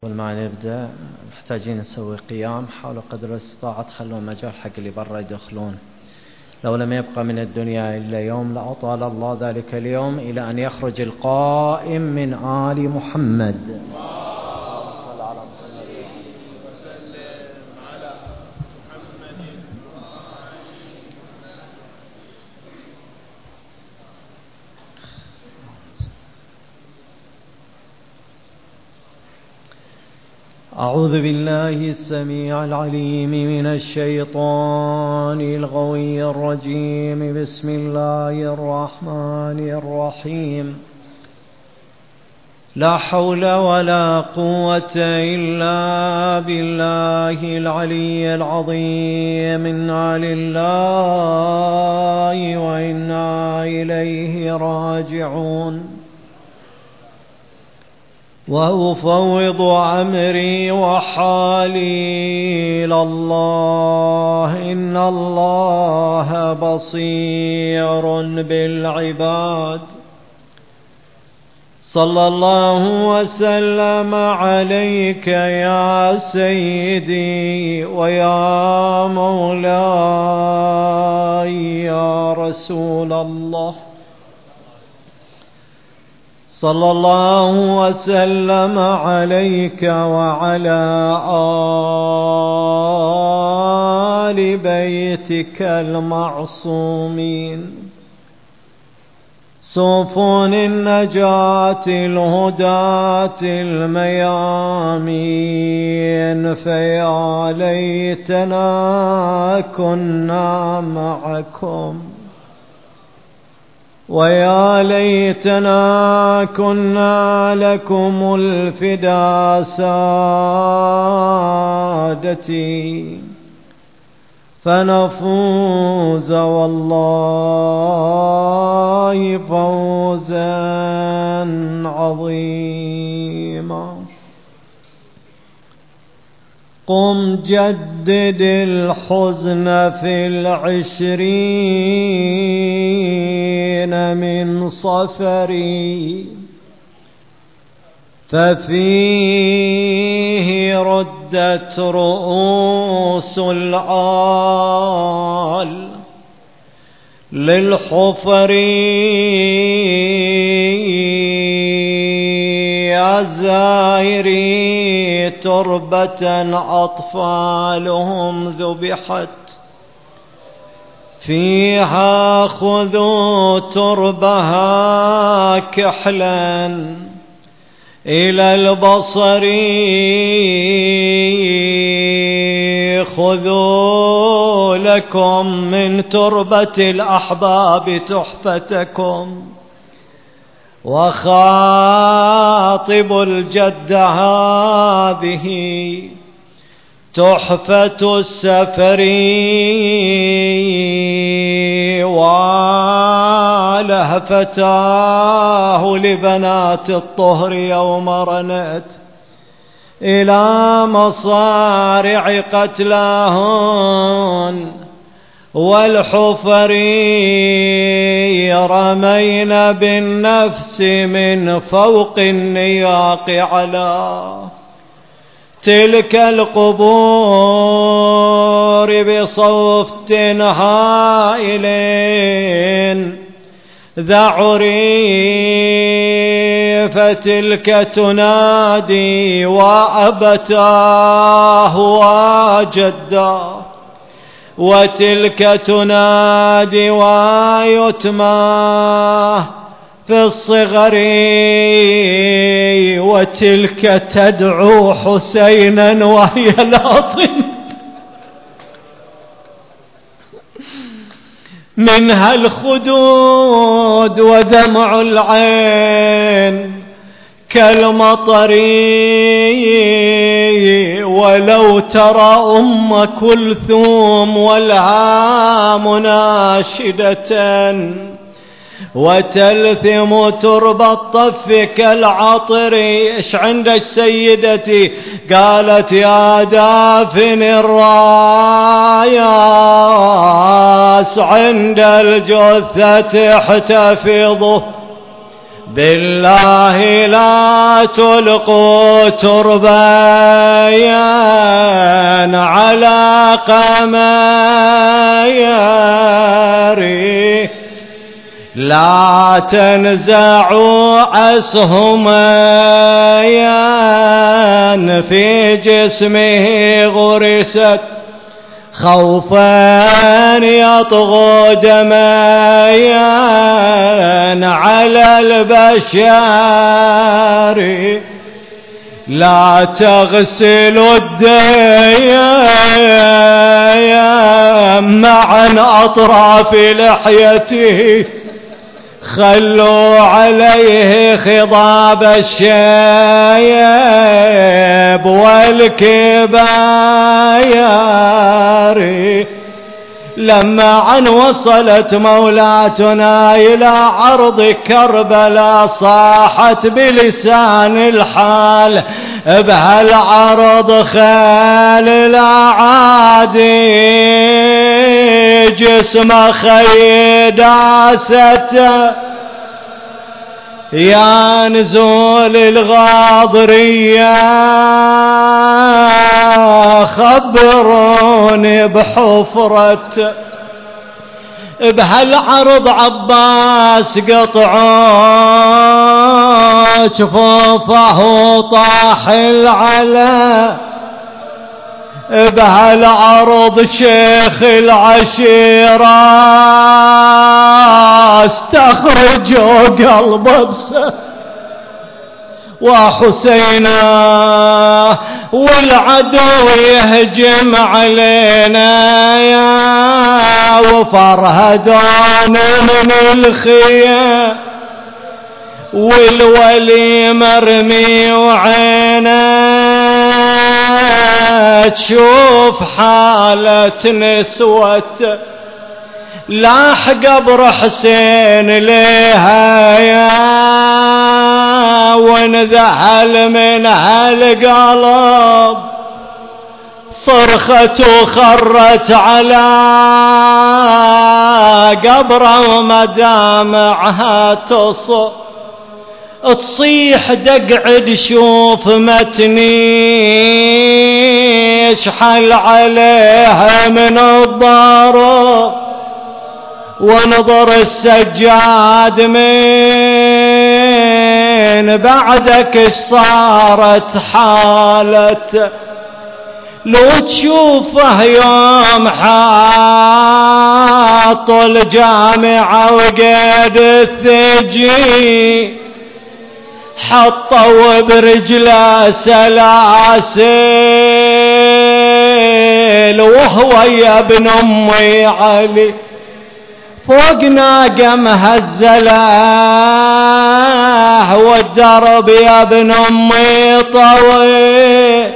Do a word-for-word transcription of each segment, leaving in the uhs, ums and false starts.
قبل ما نبدأ محتاجين نسوي قيام. حاولوا قدر الاستطاعة تخلوا مجال حق اللي برا يدخلون. لو لم يبقى من الدنيا إلا يوم لأطال الله ذلك اليوم إلى أن يخرج القائم من آل محمد. أعوذ بالله السميع العليم من الشيطان الغوي الرجيم. بسم الله الرحمن الرحيم. لا حول ولا قوة إلا بالله العلي العظيم. إنا لله وإنا إليه راجعون. وأفوض أمري وحالي إلى الله. إن الله بصير بالعباد. صلى الله وسلم عليك يا سيدي ويا مولاي يا رسول الله. صلى الله وسلم عليك وعلى آل بيتك المعصومين. سفن النجاة الهداة الميامين. فيا ليتنا كنا معكم ويا ليتنا كنا لكم الفدا سادتي فنفوز والله فوزا عظيما. قم جدد الحزن في العشرين من صفري. ففيه ردت رؤوس العال للحفر يا زائري تربة أطفالهم ذبحت. فيها خذوا تربها كحلا إلى البصر. خذوا لكم من تربة الأحباب تحفتكم. وخاطب الجد هذه تحفة السفر. ولهفتاه لبنات الطهر يوم رنت إلى مصارع قتلاهن والحفر. رمينا بالنفس من فوق النياق على تلك القبور بصوت هائل ذعري. فتلك تنادي وأبتاه وجداه. وتلك تنادي ويتماه في الصغر. وتلك تدعو حسينا وهي لاطم. منها الخدود ودمع العين كالمطر. ولو ترى أم كلثوم والها مناشدة وتلثم ترب الطف كالعطر. إيش عندك سيدتي؟ قالت يا دافن الراياس عند الجثة احتفظوا بالله لا تلقوا تربايا على قمايري، لا تنزعوا أسهميا في جسمه غرست، خوفا يطغى دمايا على البشر، لا تغسلوا الديم عن أطراف لحيته، خلوا عليه خضاب الشيب والكباير. لما عن وصلت مولاتنا إلى عرض كربلاء صاحت بلسان الحال بهالعرض خيل الأعادي، جسم خيداسته يا نزول الغاضرية، خبروني بحفرة بهالعرض عباس قطعوا جفوفه طاح العلا، بهالعرض شيخ العشيرة استخرجوا قلبه بسه وحسينا، والعدو يهجم علينا يا وفرهدان من الخيام، والولي مرمي وعينا تشوف حالة نسوة، لاح قبر حسين ليها يا ونذهل من هالقلب، صرخت وخرت على قبره ومدامعها تصب، تصيح دقعد شوف متني يشحل عليها من الضرب، ونظر السجاد من بعدك صارت حالته، لو تشوفه يوم حاط الجامعة وقيد الثجي، حطوا برجله سلاسل وهو يا ابن امي علي فوق ناقه مهزله، والدرب يا ابن امي طويل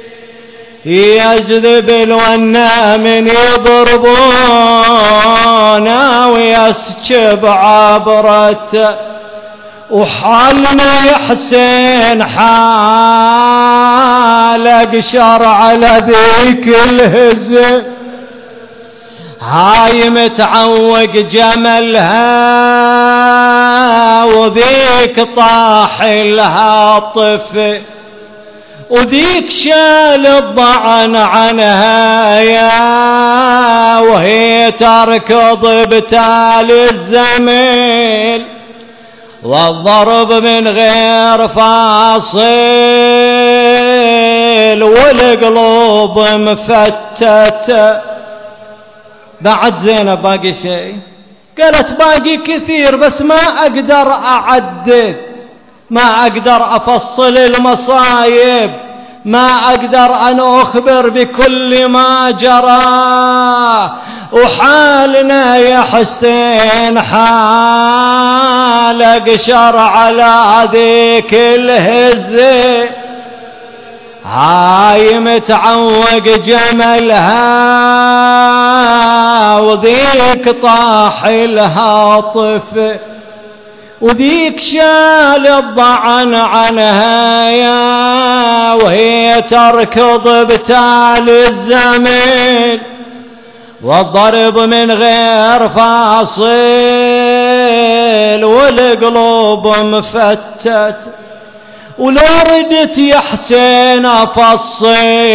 يجذب الونا من يضربونا ويسكب عبرته، وحالنا يا حسين حالك شر على ذيك الهزم، هاي متعوق جملها وذيك طاح لها طفل، وذيك شال الضعن عنها يا وهي تركض بتال الزميل، والضرب من غير فاصل والقلوب مفتتة. بعد زينب باقي شيء؟ قالت باقي كثير بس ما أقدر أعدد، ما أقدر أفصل المصايب، ما أقدر أن أخبر بكل ما جرى، وحالنا يا حسين حالك شر على ذيك الهزة، هاي متعوق جملها وذيك طاح لها طفل، وذيك شال الضعن عنها يا وهي تركض بتال الزمن، والضرب من غير فاصل الليل والقلوب مفتت، ولو ردت يا حسين افصل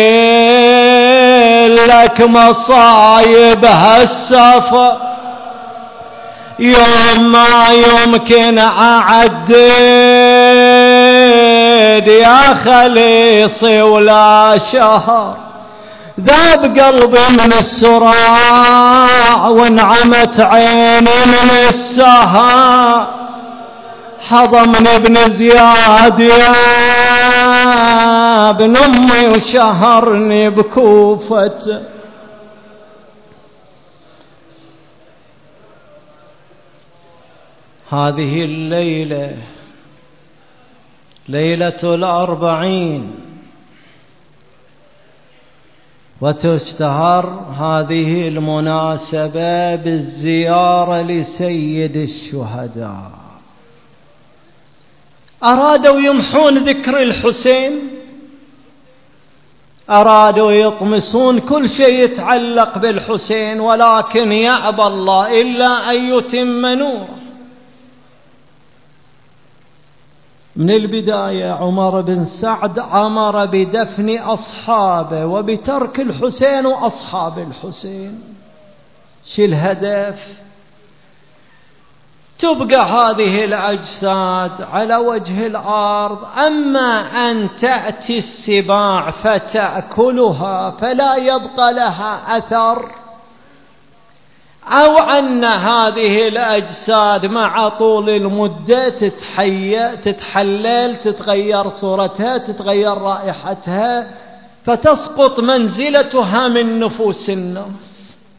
لك مصايب هالسفر، يوم ما يمكن اعدد يا خليصي ولا شهر، ذاب قلبي من السراع وانعمت عيني من السهر، حضمني ابن زياد يا ابن امي وشهرني بكوفة. هذه الليلة ليلة الأربعين، وتشتهر هذه المناسبة بالزيارة لسيد الشهداء. أرادوا يمحون ذكر الحسين، أرادوا يطمسون كل شيء يتعلق بالحسين، ولكن يأبى الله إلا أن يتم نوره. من البداية عمر بن سعد أمر بدفن أصحابه وبترك الحسين وأصحاب الحسين. شو الهدف؟ تبقى هذه الأجساد على وجه الأرض، أما أن تأتي السباع فتأكلها فلا يبقى لها أثر، أو أن هذه الأجساد مع طول المدة تتحيى تتحلل، تتغير صورتها، تتغير رائحتها، فتسقط منزلتها من نفوس الناس.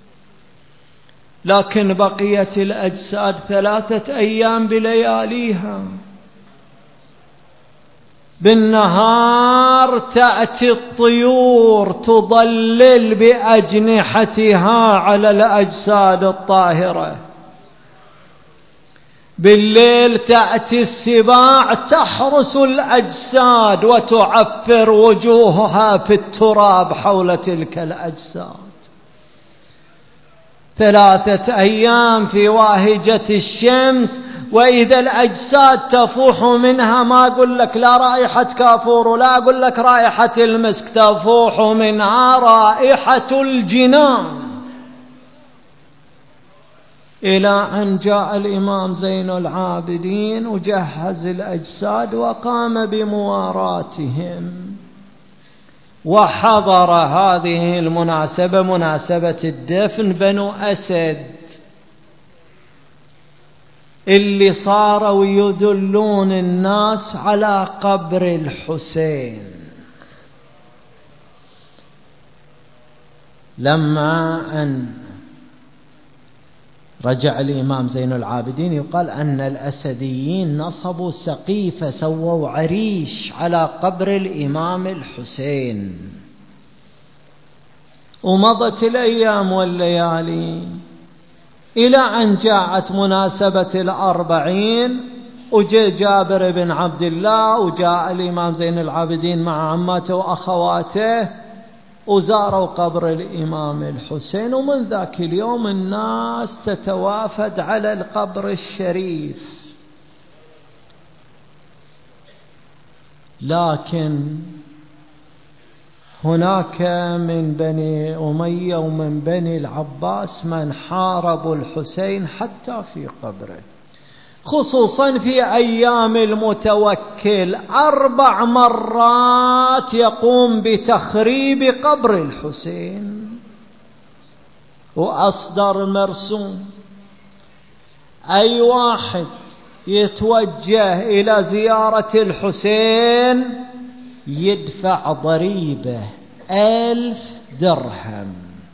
لكن بقيت الأجساد ثلاثة أيام بلياليها. بالنهار تأتي الطيور تضلل بأجنحتها على الأجساد الطاهرة، بالليل تأتي السباع تحرس الأجساد وتعفر وجوهها في التراب حول تلك الأجساد. ثلاثة أيام في واهجة الشمس، وإذا الأجساد تفوح منها ما أقول لك لا رائحة كافور ولا أقول لك رائحة المسك، تفوح منها رائحة الجنان. إلى أن جاء الإمام زين العابدين وجهز الأجساد وقام بمواراتهم، وحضر هذه المناسبة مناسبة الدفن بنو أسد اللي صاروا يدلون الناس على قبر الحسين. لما أن رجع الإمام زين العابدين يقال أن الأسديين نصبوا سقيفة، سووا عريش على قبر الإمام الحسين. ومضت الأيام والليالي إلى أن جاءت مناسبة الأربعين، وجاء جابر بن عبد الله وجاء الإمام زين العابدين مع عماته وأخواته وزاروا قبر الإمام الحسين. ومن ذاك اليوم الناس تتوافد على القبر الشريف. لكن هناك من بني أمية ومن بني العباس من حاربوا الحسين حتى في قبره، خصوصا في أيام المتوكل أربع مرات يقوم بتخريب قبر الحسين. وأصدر مرسوم أي واحد يتوجه إلى زيارة الحسين يدفع ضريبة ألف درهم.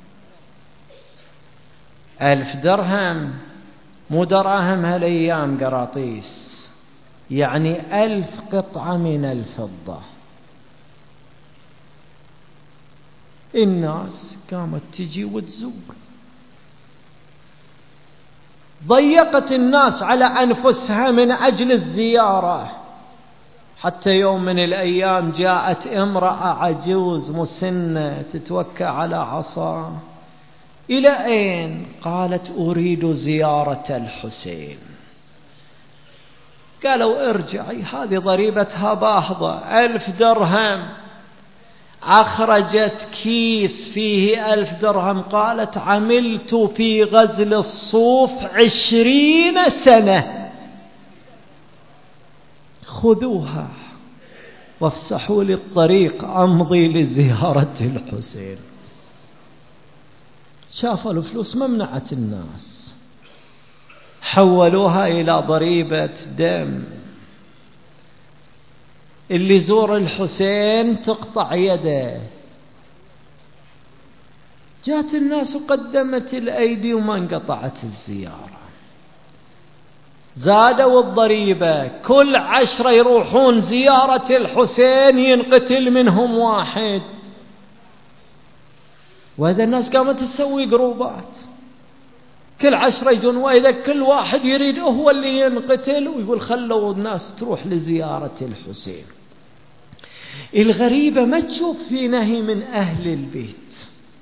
ألف درهم مو دراهم هالأيام قراطيس، يعني ألف قطعة من الفضة. الناس قامت تجي وتزور، ضيقت الناس على أنفسها من أجل الزيارة، حتى يوم من الأيام جاءت امرأة عجوز مسنة تتوكى على عصا. إلى أين؟ قالت أريد زيارة الحسين. قالوا ارجعي، هذه ضريبتها باهظة، ألف درهم. أخرجت كيس فيه ألف درهم، قالت عملت في غزل الصوف عشرين سنة، خذوها وافسحوا لي الطريق أمضي لزيارة الحسين. شافوا الفلوس ممنعت الناس، حولوها إلى ضريبة دم. اللي يزور الحسين تقطع يده. جاءت الناس وقدمت الأيدي وما انقطعت الزيارة. زادوا الضريبة، كل عشرة يروحون زيارة الحسين ينقتل منهم واحد. وهذا الناس قامت تسوي جروبات، كل عشرة يجون، وإذا كل واحد يريد هو اللي ينقتل ويقول خلوا الناس تروح لزيارة الحسين. الغريبة ما تشوف في نهي من أهل البيت.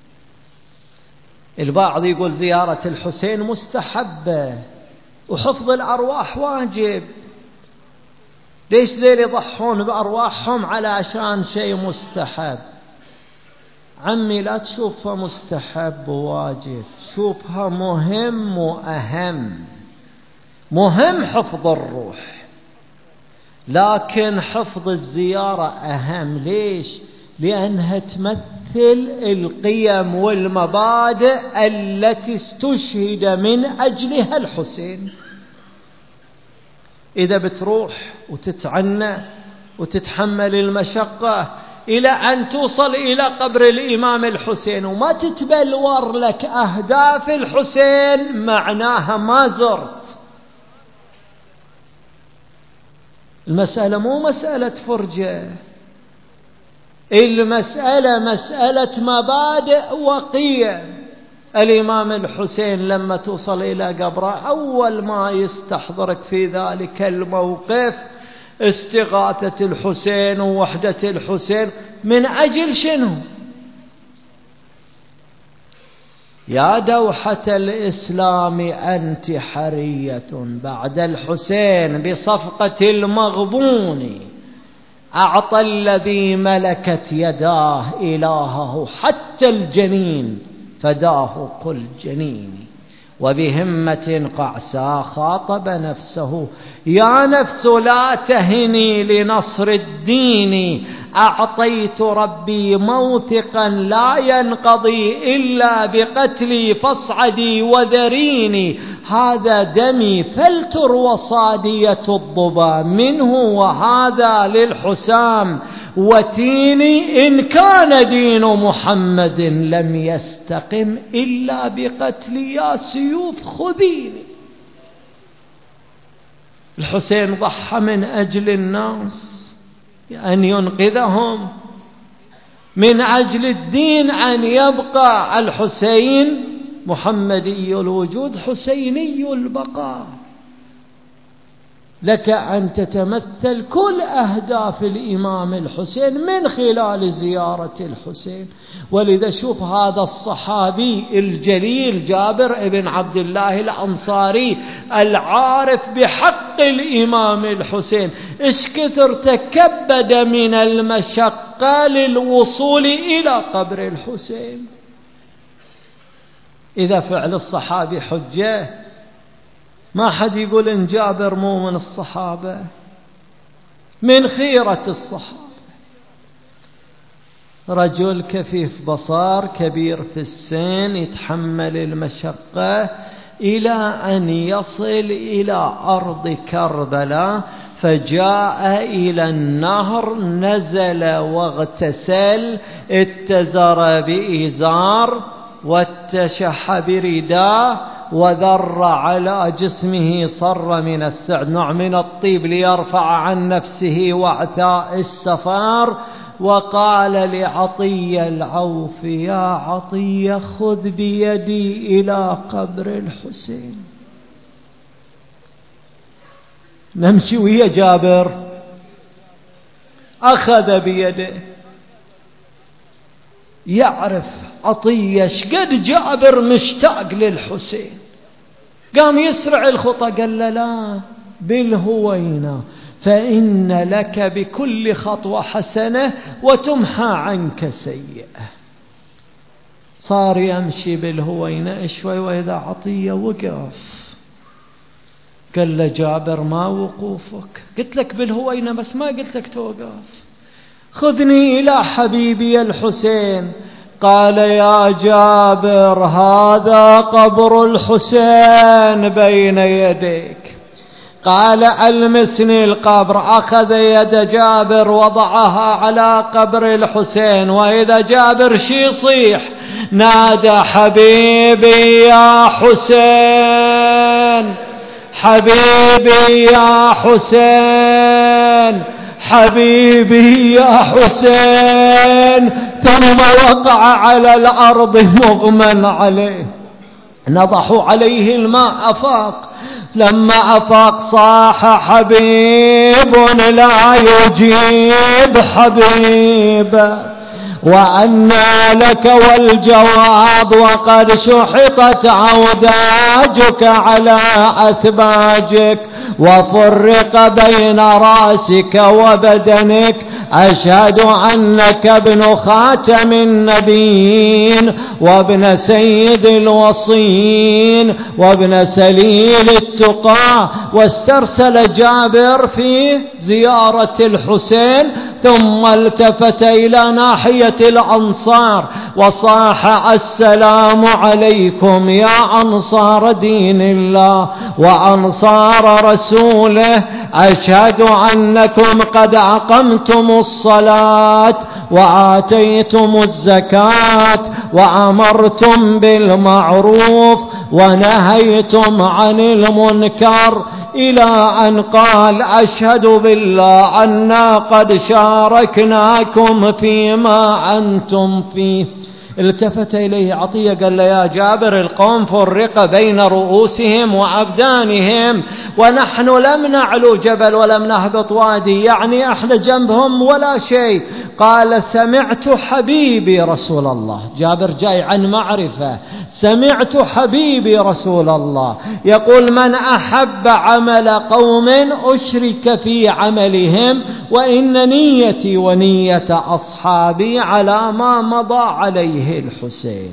البعض يقول زيارة الحسين مستحبة وحفظ الأرواح واجب، ليش ذيل يضحون بأرواحهم علشان شيء مستحب؟ عمي لا تشوفها مستحب وواجب، شوفها مهم وأهم. مهم حفظ الروح، لكن حفظ الزيارة أهم. ليش؟ لأنها تمثل القيم والمبادئ التي استشهد من أجلها الحسين. إذا بتروح وتتعنى وتتحمل المشقة إلى أن توصل إلى قبر الإمام الحسين وما تتبلور لك أهداف الحسين، معناها ما زرت. المسألة مو مسألة فرجة، المسألة مسألة مبادئ وقيم. الإمام الحسين لما توصل إلى قبره أول ما يستحضرك في ذلك الموقف استغاثة الحسين ووحدة الحسين. من أجل شنو؟ يا دوحة الإسلام أنت حرية بعد الحسين بصفقة المغبون، أعطى الذي ملكت يداه إلهه حتى الجنين فداه كل جنين. وبهمة قعسى خاطب نفسه يا نفس لا تهني لنصر الدين، أعطيت ربي موثقا لا ينقضي إلا بقتلي فاصعدي وذريني، هذا دمي فلتروى صادية الضبا منه، وهذا للحسام وتيني، إن كان دين محمد لم يستقم إلا بقتلي يا سيوف خذيني. الحسين ضحى من أجل الناس أن ينقذهم، من أجل الدين أن يبقى الحسين محمدي الوجود حسيني البقاء. لك أن تتمثل كل أهداف الإمام الحسين من خلال زيارة الحسين. ولذا شوف هذا الصحابي الجليل جابر بن عبد الله الأنصاري العارف بحق الإمام الحسين، إيش كثر تكبد من المشقة للوصول إلى قبر الحسين. إذا فعل الصحابي حجة، ما حد يقول إن جابر مو من الصحابة، من خيرة الصحابة. رجل كفيف بصر كبير في السن يتحمل المشقة إلى أن يصل إلى أرض كربلاء، فجاء إلى النهر، نزل واغتسل، اتزر بإزار واتشح برداء، وذر على جسمه صر من السعد، نوع من الطيب ليرفع عن نفسه وعثاء السفار. وقال لعطية العوف يا عطية خذ بيدي إلى قبر الحسين. نمشي ويا جابر، أخذ بيده. يعرف عطية شقد جابر مشتاق للحسين، قام يسرع الخطى، قال له لا بالهوينة، فإن لك بكل خطوة حسنة وتمحى عنك سيئة. صار يمشي بالهوينة شوي، وإذا عطية وقف. قال له جابر ما وقوفك؟ قلت لك بالهوينة بس ما قلت لك توقف. خذني إلى حبيبي الحسين. قال يا جابر هذا قبر الحسين بين يديك. قال ألمسني القبر. أخذ يد جابر وضعها على قبر الحسين، وإذا جابر شي يصيح نادى حبيبي يا حسين، حبيبي يا حسين، حبيبي يا حسين. ثم وقع على الأرض مغمى عليه، نضحوا عليه الماء أفاق. لما أفاق صاح حبيب لا يجيب حبيب، وأنى لك والجواب وقد شحطت عوداجك على أثباجك، وفرق بين رأسك وبدنك. أشهد أنك ابن خاتم النبيين، وابن سيد الوصين، وابن سليل التقى. واسترسل جابر في زيارة الحسين، ثم التفت إلى ناحية الأنصار وصاح السلام عليكم يا أنصار دين الله وأنصار رسوله، أشهد أنكم قد أقمتم الصلاة وآتيتم الزكاة وأمرتم بالمعروف ونهيتم عن المنكر، إلى أن قال أشهد بالله أنا قد شاركناكم فيما أنتم فيه. التفت إليه عطية قال له يا جابر القوم فرق بين رؤوسهم وأبدانهم، ونحن لم نعلو جبل ولم نهبط وادي، يعني احنا جنبهم ولا شيء. قال سمعت حبيبي رسول الله. جابر جاي عن معرفة. سمعت حبيبي رسول الله يقول من أحب عمل قوم أشرك في عملهم، وإن نيتي ونية أصحابي على ما مضى عليه الحسين.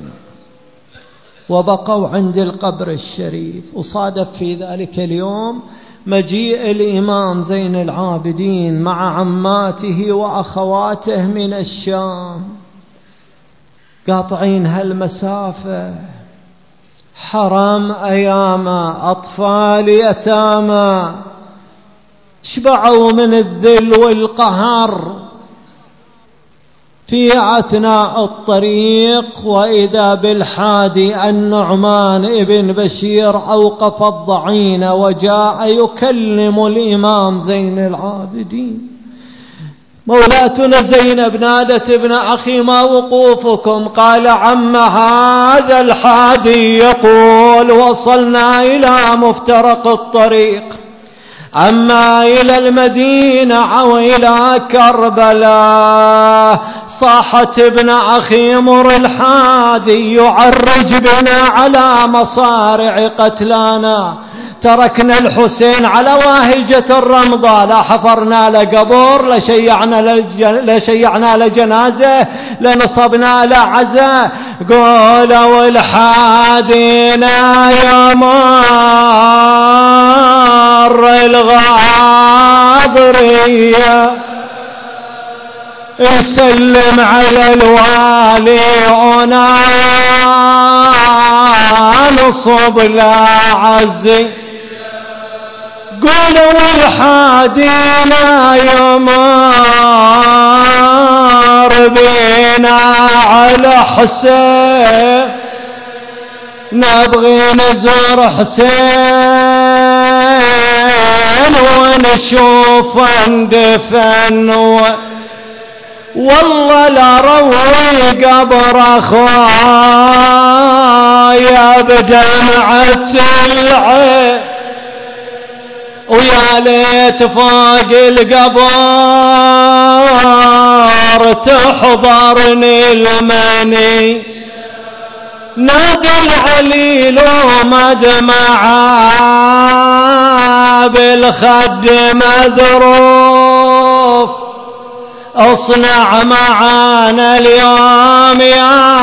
وبقوا عند القبر الشريف. وصادف في ذلك اليوم مجيء الإمام زين العابدين مع عماته وأخواته من الشام، قاطعين هالمسافة، حرام أياما، أطفال يتامى، شبعوا من الذل والقهر. في أثناء الطريق وإذا بالحادي النعمان ابن بشير أوقف الضعين وجاء يكلم الإمام زين العابدين. مولاتنا زينب نادت ابن أخي ما وقوفكم؟ قال عم هذا الحادي يقول وصلنا إلى مفترق الطريق، أما إلى المدينة أو إلى كربلاء. صاحت ابن أخي مر الحادي يعرج بنا على مصارع قتلانا، تركنا الحسين على واهجة الرمضاء، لا حفرنا لقبور، لشيعنا لشيعنا لجنازة، لنصبنا لعزاء. قولوا الحادينا يا مار الغاضرية، يسلم على الوالي ونصب لا عزي. قولوا الحادينا يمار بينا على حسين، نبغي نزور حسين ونشوف اندفن، والله لا روي قبر اخويا بدمعة العين، ويا ليت فوق القبر تحضرني المني. نادى العليل مدمعا بالخد مذروف اصنع معانا اليوم يا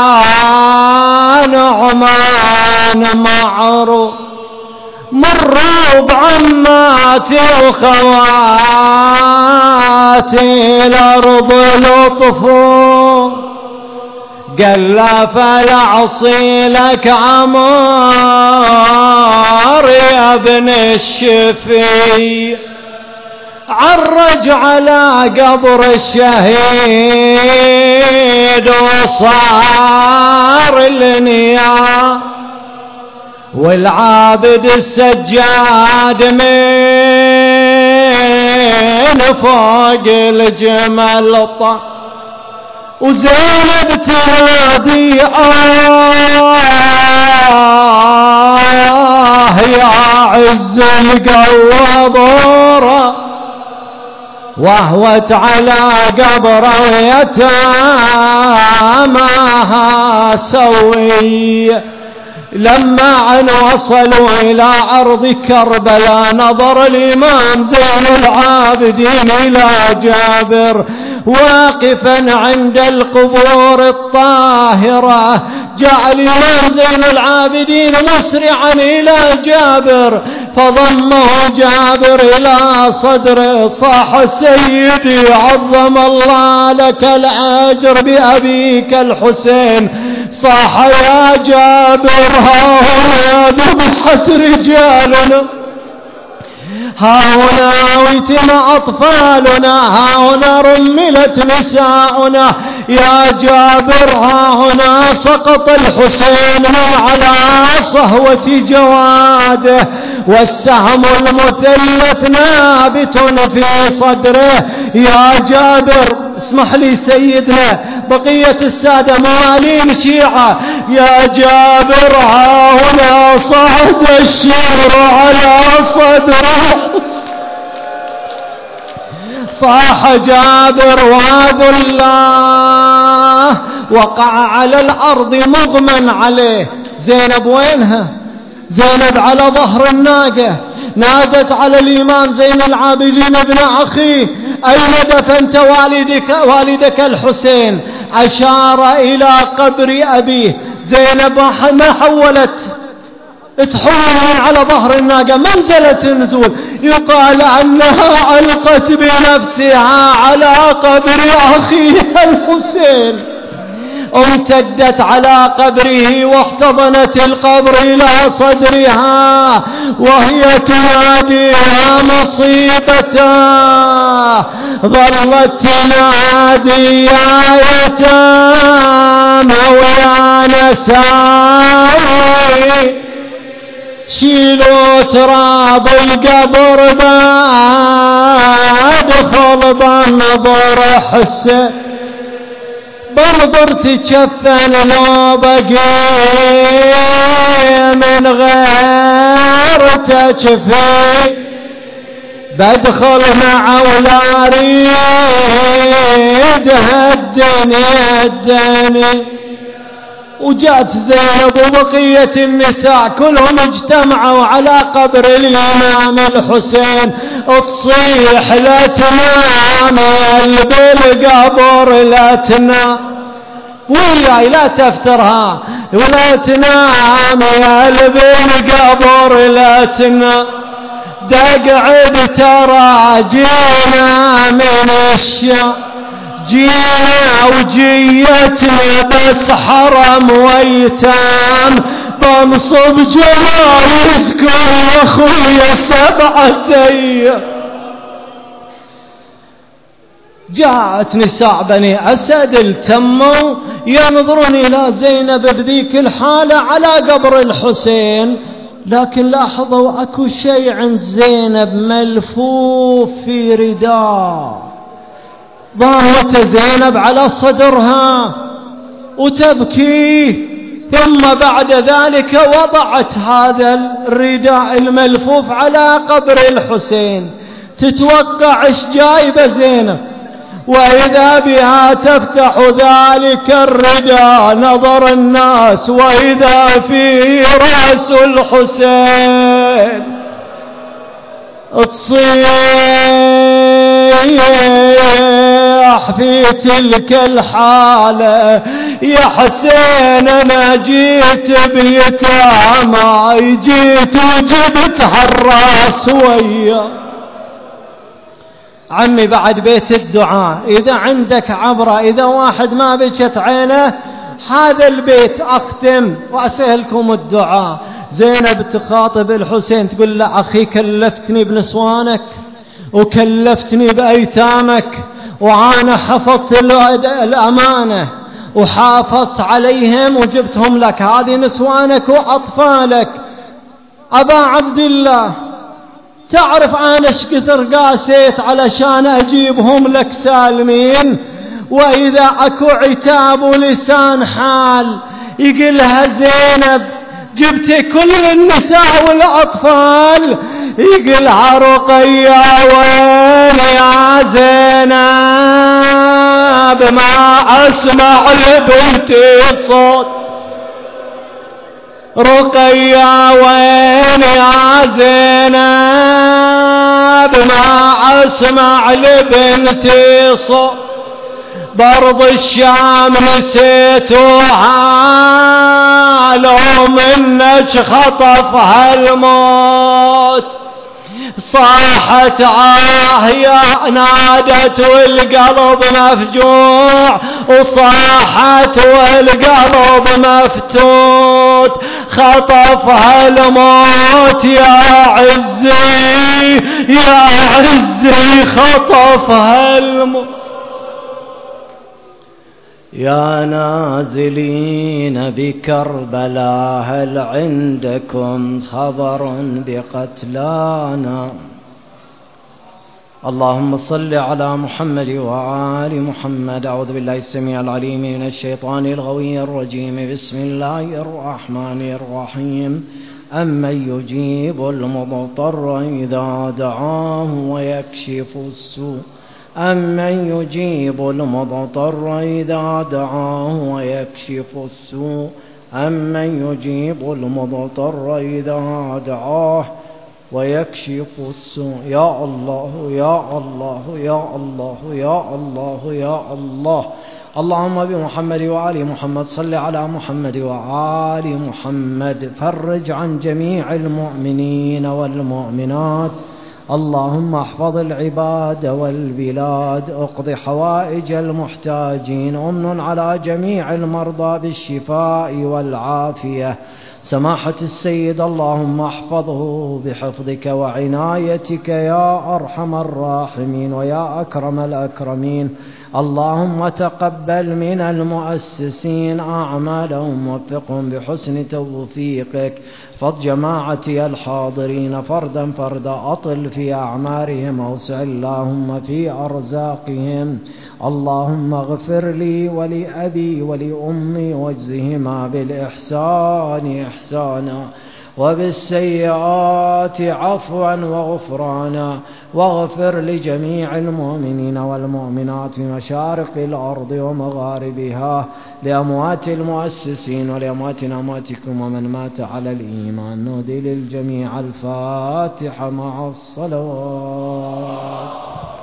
نعمان معروف مروا بعماتي وخواتي الأرض لطفوا قال لا فلعصي لك عمار يا ابن الشفي عرج على قبر الشهيد وصار النيا والعابد السجاد من فوق الجمل طا وزينب تنادي آه يا عز القوابورة وهوت على قبر يتاماها سوي لما أن وصلوا إلى أرض كربلاء نظر الإمام زين العابدين إلى جابر واقفا عند القبور الطاهرة جاء الإمام زين العابدين مسرعا إلى جابر فضمه جابر إلى صدره صاح سيدي عظم الله لك الأجر بأبيك الحسين صاح يا جابر ها هنا ذبحت رجالنا ها هنا ويتم أطفالنا ها هنا رملت نساؤنا يا جابر ها هنا سقط الحسين من على صهوة جواده والسهم المثلث نابت في صدره يا جابر اسمح لي سيدنا بقية السادة موالين شيعة يا جابر ها هنا صعد الشر على صدره صاح جابر وعد الله وقع على الأرض مغمى عليه زينب وينها زينب على ظهر الناقة نادت على الإمام زين العابدين ابن أخي أين دفنت والدك, والدك الحسين أشار إلى قبر أبيه زينب ما حولت تحول على ظهر الناقة منزلت النزول يقال أنها ألقت بنفسها على قبر أخيها الحسين امتدت على قبره واحتضنت القبر إلى صدرها وهي تنادي يا مصيبته ظلت تنادي يا يتامى ويا نسائي شيلوا تراب القبر بادخل بنظر حسه بنظر تشفن لو بقي من غير تشفي بدخل مع ولا اريد هالدنيا الدنيا وجات زينب وبقية النساء كلهم اجتمعوا على قبر الإمام الحسين تصيح لا تنام بالقبر لا تنام وياي لا تفترها ولا تنام يا بالقبر لا تنام دقعد ترى جينا من الشام جينا وجيتنا بس حرم ويتام بنصب جمال يسكن اخويا سبعة ايام جاءت نساء بني أسد التموا ينظرون إلى زينب بذيك الحالة على قبر الحسين لكن لاحظوا أكو شيء عند زينب ملفوف في رداء ضامت زينب على صدرها وتبكي ثم بعد ذلك وضعت هذا الرداء الملفوف على قبر الحسين تتوقع ايش جايبه زينب وإذا بها تفتح ذلك الردى نظر الناس وإذا فيه رأس الحسين تصيح في تلك الحالة يا حسين أنا جيت بيتامى جيت وجبت هالراس ويا عمي بعد بيت الدعاء. إذا عندك عبرة، إذا واحد ما بكت عينه، هذا البيت أختم وأسألكم الدعاء. زينب تخاطب الحسين تقول له أخي كلفتني بنسوانك وكلفتني بأيتامك وأنا حفظت الأمانة وحافظت عليهم وجبتهم لك، هذه نسوانك وأطفالك. أبا عبد الله تعرف أنا ايش كثر قاسيت علشان أجيبهم لك سالمين، وإذا أكو عتاب ولسان حال يقلها زينب جبت كل النساء والأطفال، يقلها رقية وين يا زينب ما أسمع لبنتي صوت، رقية وين يا زينب ما أسمع لبنتي صوت، برض الشام نسيتوها لو منك خطفها الموت، صاحت آه يا نادت والقلب مفجوع، وصاحت والقلب مفتوت، خطفها الموت يا عزي يا عزي خطفها الموت. يا نازلين بكربلاء هل عندكم خبر بقتلانا؟ اللهم صل على محمد وآل محمد. أعوذ بالله السميع العليم من الشيطان الغوي الرجيم. بسم الله الرحمن الرحيم. أمن يجيب المضطر إذا دعاه ويكشف السوء، أمن يجيب المضطر إذا دعاه ويكشف السوء، أمن يجيب المضطر إذا دعاه ويكشف السوء. يا الله يا الله يا الله يا الله يا الله. اللهم بمحمد وآل محمد صل على محمد وآل محمد. فرج عن جميع المؤمنين والمؤمنات. اللهم احفظ العباد والبلاد. اقض حوائج المحتاجين. امن على جميع المرضى بالشفاء والعافية. سماحة السيد اللهم احفظه بحفظك وعنايتك يا أرحم الراحمين ويا أكرم الأكرمين. اللهم تقبل من المؤسسين أعمالهم ووفقهم بحسن توفيقك. احفظ جماعتي الحاضرين فردا فردا. أطل في أعمارهم. أوسع اللهم في أرزاقهم. اللهم اغفر لي ولأبي ولأمي واجزهما بالإحسان إحسانا وبالسيئات عفوا وغفرانا. واغفر لجميع المؤمنين والمؤمنات في مشارق الأرض ومغاربها، لأموات المؤسسين ولأموات أمواتكم ومن مات على الإيمان. نودي للجميع الفاتحة مع الصلوات.